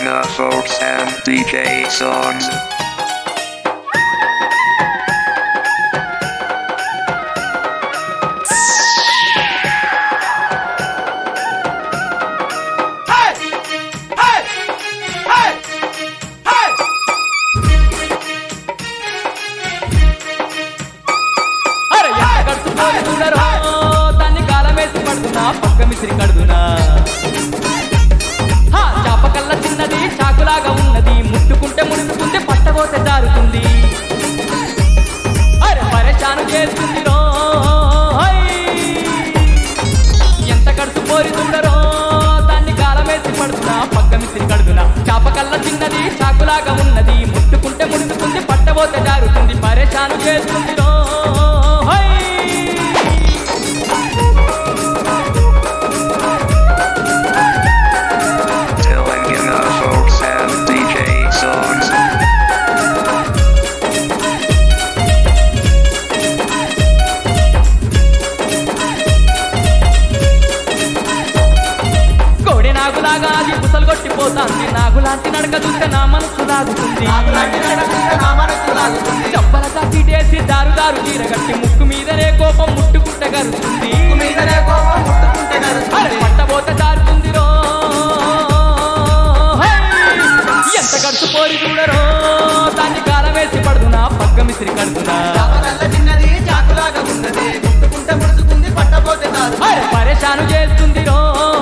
Telangana folks and DJ songs. చాపకల్ల చిన్నది చాకులాగా ఉన్నది ముట్టుకుంటే మునుగుతుంది పట్టబోతే జారుతుంది అరే పరేషాను చేస్తుంది రో ఎంత కడుసు పోరి చూడరో దాన్ని గాలమేసి పడుతున్నా పక్క మిసిరి కడుతున్నా చాపకల్ల చిన్నది చాకులాగా ఉన్నది ముట్టుకుంటే మునుగుతుంది పట్టబోతే జారుతుంది పరేషాను చేస్తుంది రో కొట్టిపోతాంది నాగులాంటి నడక చూస్తే నా మనసు లాగుతుంది చప్పల చాకిటేసి దారు దారు చీరగట్టి ముక్కు మీదనే కోపం ముట్టుకుంటే గరుస్తుంది పట్టబోత జారుతుంది రో ఎంత ఖర్చు పోరి చూడరో దాన్ని కాలం వేసి పడుతున్నా పక్క మిసిరి కడుతున్నా పరేషాను చేస్తుంది రో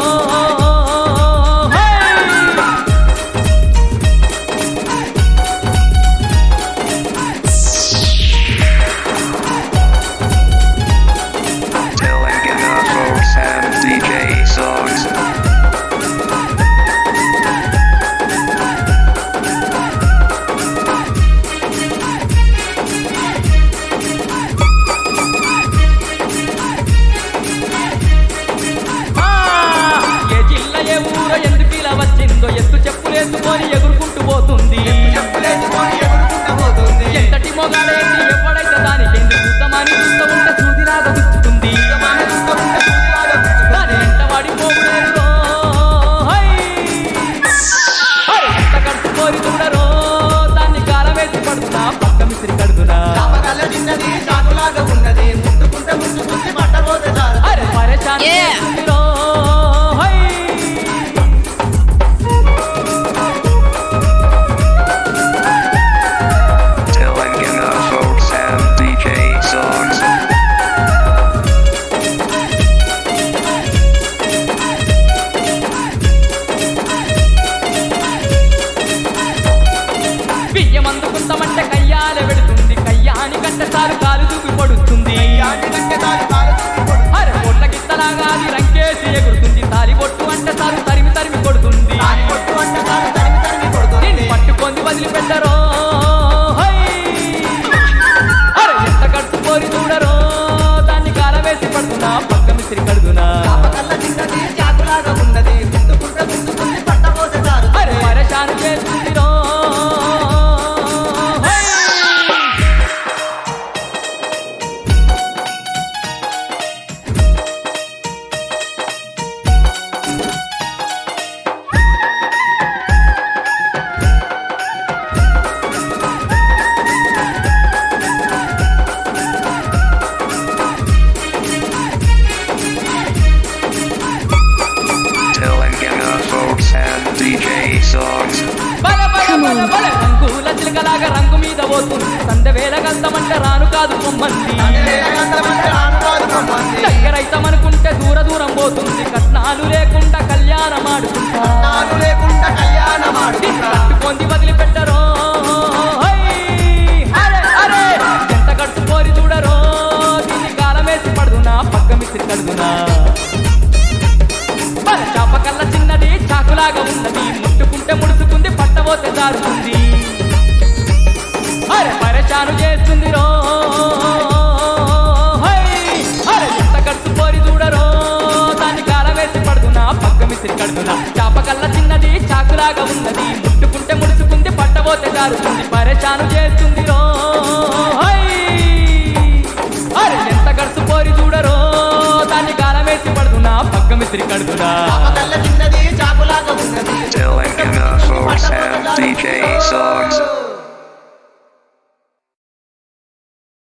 ఎత్తు చెప్పులేసుకొని ఎగురుకుంటూ పోతుంది ఎంతటి మొగాలేసి ఎవడైతే దానికి ఎందుకు చూద్దామని చూస్తూ ఉంటే చూదిలాగా గుచ్చుతుంది దాని ఎంత వాడిపోలేరు ఎంత కడుపు కోరి చూడరో దాన్ని కాలం వేసి పడుతున్నా పక్క మిసిరి కడుతున్నా అరే పరేషాన్ చేస్తుందిరో బియ్యమందుకుంటామంటే కయ్యాలే పెడుతుంది కయ్యాని కంటే సారు కాలు చూపి పడుతుంది అరే పొట్ల గిత్తలాగా అది రంకేసి ఎగురుతుంది తాలి పొట్టు అంటే సారు తరిమి తరిమి కొడుతుంది పట్టుకొని వదిలిపెట్టరో అరే ఎంత కడుపు కోరి చూడరో దాన్ని కాలవేసి పడుతున్నా పక్క మిసిరి కడుగునా అరే పరేషాను చేస్తుంది రో రంగుల చిలకలాగా రంగు మీద పోతుంది సందె వేల గంధమంటే రాను కాదు పొమ్మంది దగ్గరైతమనుకుంటే దూర దూరం పోతుంది కట్నాలు లేకుండా కళ్యాణం ఆడుకుంటుంది వదిలిపెట్టరో ఎంత కట్టు కోరి చూడరో దీన్ని కాలం వేసి పడుతున్నా పక్క మిసిరి కడుతున్నా చాపకల్ల చిన్నది చాకులాగా ఉన్నది ముట్టుకుంటే ముడుచుకుంది పట్టబోతే జారుతుంది అరే పరేషాను చేస్తుంది రో అరే ఎంత ఖర్చు పోరి చూడరో దాన్ని కాలం వేసి పడుతున్నా పక్క మిసిరి కడుతున్నా చాపకల్ల చిన్నది చాకులాగా ఉన్నది ముట్టుకుంటే ముడుచుకుంది పట్టబోతే జారుతుంది పరేషాను చేస్తుంది రో అరే ఎంత ఖర్చు పోరి చూడరో దాన్ని కాలం వేసి పడుతున్నా పక్క మిసిరి కడుతున్నా Telangana folks. Sports and DJ songs.